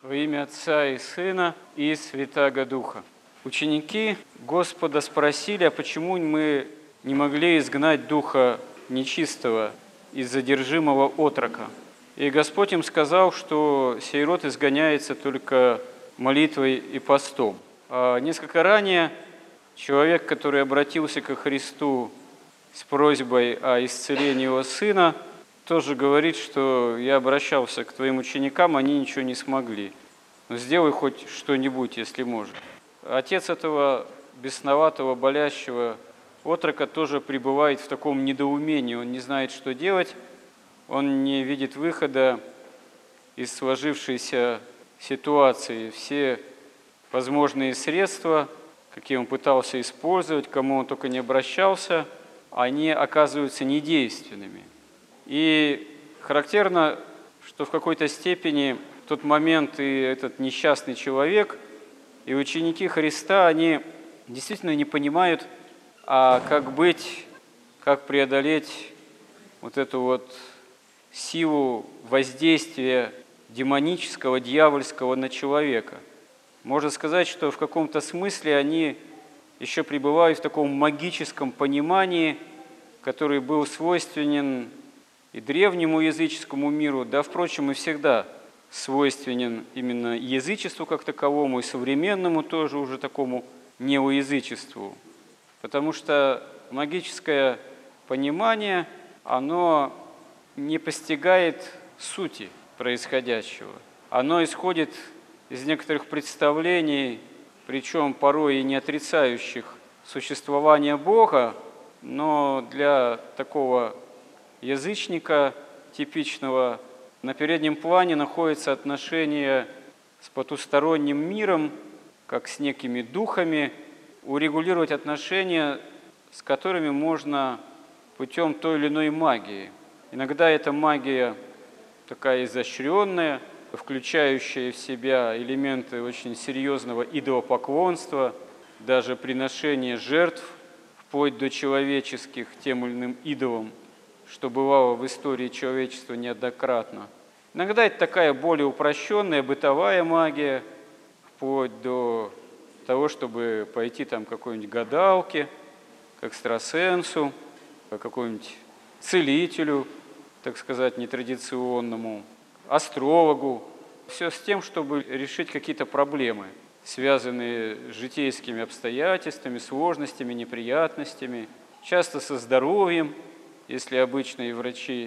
Во имя Отца и Сына и Святаго Духа. Ученики Господа спросили, а почему мы не могли изгнать духа нечистого из задержимого отрока? И Господь им сказал, что сей род изгоняется только молитвой и постом. А несколько ранее человек, который обратился ко Христу с просьбой о исцелении его сына, тоже говорит, что я обращался к твоим ученикам, они ничего не смогли. Но сделай хоть что-нибудь, если можешь. Отец этого бесноватого, болящего отрока тоже пребывает в таком недоумении. Он не знает, что делать, он не видит выхода из сложившейся ситуации. Все возможные средства, какие он пытался использовать, к кому он только не обращался, они оказываются недейственными. И характерно, что в какой-то степени в тот момент и этот несчастный человек, и ученики Христа, они действительно не понимают, а как быть, как преодолеть вот эту вот силу воздействия демонического, дьявольского на человека. Можно сказать, что в каком-то смысле они еще пребывают в таком магическом понимании, который был свойственен и древнему языческому миру, да, впрочем, и всегда свойственен именно язычеству как таковому, и современному тоже уже такому неоязычеству. Потому что магическое понимание, оно не постигает сути происходящего. Оно исходит из некоторых представлений, причем порой и не отрицающих существование Бога, но для такого язычника типичного на переднем плане находится отношение с потусторонним миром, как с некими духами, урегулировать отношения, с которыми можно путем той или иной магии. Иногда эта магия такая изощренная, включающая в себя элементы очень серьезного идолопоклонства, даже приношения жертв, вплоть до человеческих тем или иным идолам, что бывало в истории человечества неоднократно. Иногда это такая более упрощенная бытовая магия, вплоть до того, чтобы пойти там к какой-нибудь гадалке, к экстрасенсу, к какому-нибудь целителю, так сказать, нетрадиционному, астрологу. Все с тем, чтобы решить какие-то проблемы, связанные с житейскими обстоятельствами, сложностями, неприятностями, часто со здоровьем, если обычные врачи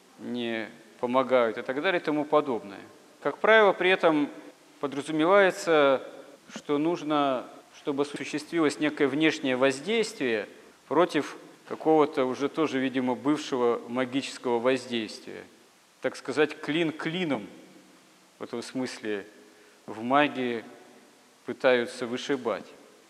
не помогают и так далее и тому подобное. Как правило, при этом подразумевается, что нужно, чтобы осуществилось некое внешнее воздействие против какого-то уже тоже, видимо, бывшего магического воздействия. Так сказать, клин клином, в этом смысле, в магии пытаются вышибать.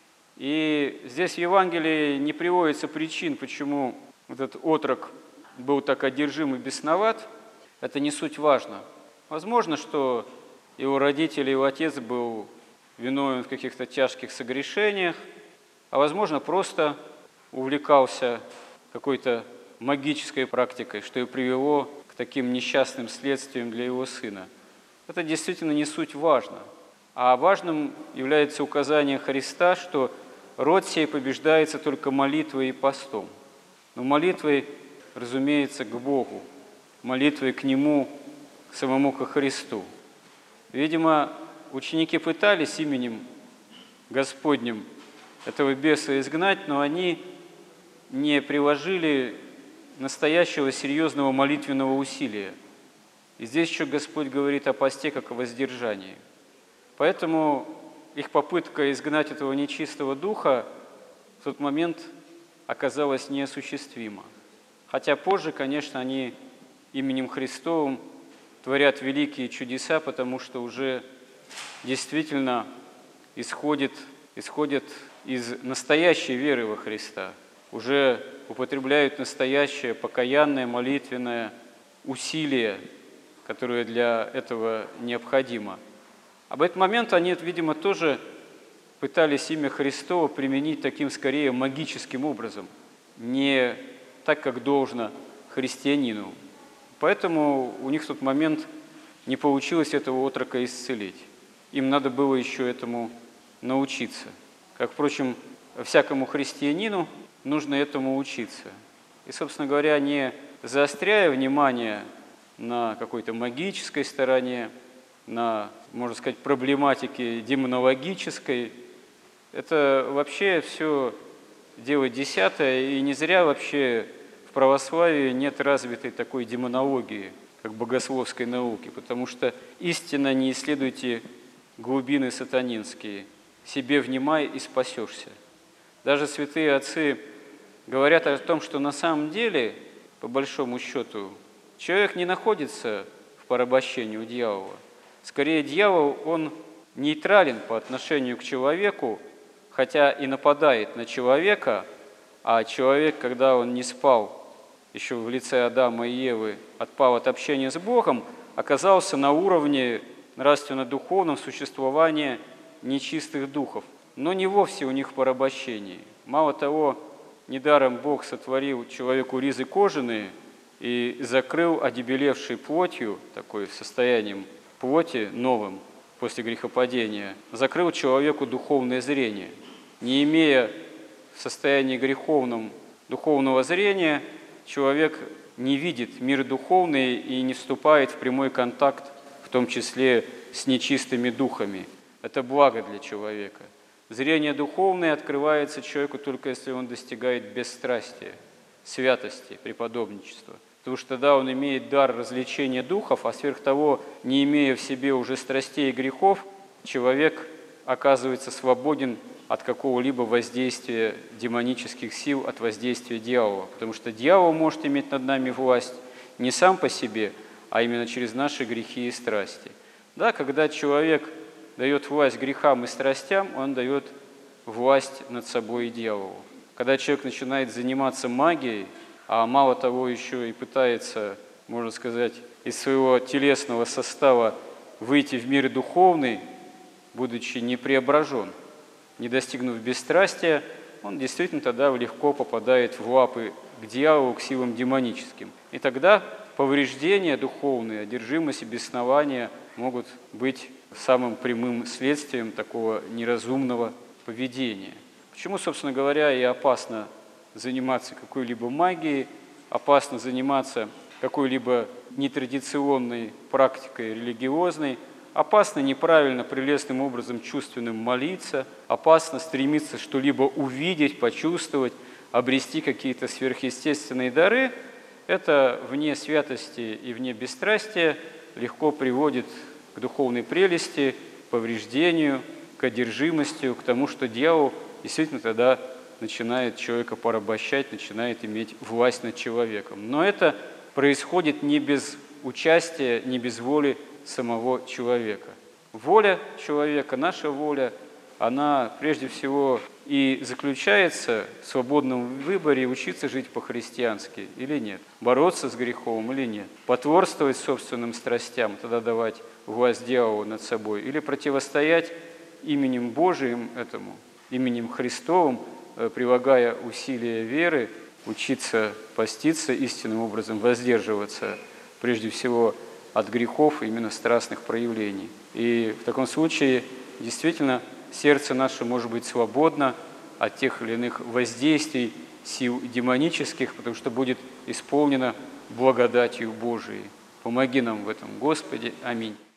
И здесь в Евангелии не приводится причин, почему этот отрок был так одержим и бесноват. Это не суть важно. Возможно, что его родители, его отец был виновен в каких-то тяжких согрешениях, а возможно, просто увлекался какой-то магической практикой, что и привело к таким несчастным следствиям для его сына. Это действительно не суть важно. А важным является указание Христа, что род сей побеждается только молитвой и постом. Но молитвой, разумеется, к Богу, молитвой к Нему, к самому ко Христу. Видимо, ученики пытались именем Господним этого беса изгнать, но они не приложили настоящего серьезного молитвенного усилия. И здесь еще Господь говорит о посте как о воздержании. Поэтому их попытка изгнать этого нечистого духа в тот момент оказалась неосуществима. Хотя позже, конечно, они именем Христовым творят великие чудеса, потому что уже действительно исходят из настоящей веры во Христа, уже употребляют настоящее покаянное молитвенное усилие, которое для этого необходимо. А в этот момент они, видимо, тоже пытались имя Христово применить таким скорее магическим образом, не так, как должно христианину. Поэтому у них в тот момент не получилось этого отрока исцелить. Им надо было еще этому научиться. Как, впрочем, всякому христианину нужно этому учиться. И, собственно говоря, не заостряя внимание на какой-то магической стороне, на, можно сказать, проблематике демонологической, это вообще все дело десятое, и не зря вообще в православии нет развитой такой демонологии, как богословской науки, потому что истинно не исследуйте глубины сатанинские, себе внимай и спасешься. Даже святые отцы говорят о том, что на самом деле, по большому счету, человек не находится в порабощении у дьявола. Скорее, дьявол, он нейтрален по отношению к человеку, хотя и нападает на человека, а человек, когда он не спал, еще в лице Адама и Евы, отпал от общения с Богом, оказался на уровне нравственно-духовного существования нечистых духов, но не вовсе у них в порабощении. Мало того, недаром Бог сотворил человеку ризы кожаные и закрыл одебелевшей плотью, такой состоянием плоти новым после грехопадения, закрыл человеку духовное зрение. Не имея в состоянии греховном духовного зрения, человек не видит мир духовный и не вступает в прямой контакт, в том числе с нечистыми духами. Это благо для человека. Зрение духовное открывается человеку только если он достигает бесстрастия, святости, преподобничества. Потому что тогда он имеет дар развлечения духов, а сверх того, не имея в себе уже страстей и грехов, человек оказывается свободен от какого-либо воздействия демонических сил, от воздействия дьявола. Потому что дьявол может иметь над нами власть не сам по себе, а именно через наши грехи и страсти. Да, когда человек дает власть грехам и страстям, он дает власть над собой и дьяволу. Когда человек начинает заниматься магией, а мало того еще и пытается, можно сказать, из своего телесного состава выйти в мир духовный, будучи не преображен, не достигнув бесстрастия, он действительно тогда легко попадает в лапы к дьяволу, к силам демоническим. И тогда повреждения духовные, одержимость и беснование могут быть самым прямым следствием такого неразумного поведения. Почему, собственно говоря, и опасно заниматься какой-либо магией, опасно заниматься какой-либо нетрадиционной практикой религиозной, опасно неправильно, прелестным образом чувственным молиться, опасно стремиться что-либо увидеть, почувствовать, обрести какие-то сверхъестественные дары. Это вне святости и вне бесстрастия легко приводит к духовной прелести, к повреждению, к одержимости, к тому, что дьявол действительно тогда начинает человека порабощать, начинает иметь власть над человеком. Но это происходит не без участия, не без воли самого человека. Воля человека, наша воля, она прежде всего и заключается в свободном выборе учиться жить по-христиански или нет, бороться с грехом или нет, потворствовать собственным страстям, тогда давать власть дьяволу над собой, или противостоять именем Божиим этому, именем Христовым, прилагая усилия веры, учиться поститься истинным образом, воздерживаться прежде всего от грехов, именно страстных проявлений. И в таком случае действительно сердце наше может быть свободно от тех или иных воздействий сил демонических, потому что будет исполнено благодатью Божией. Помоги нам в этом, Господи. Аминь.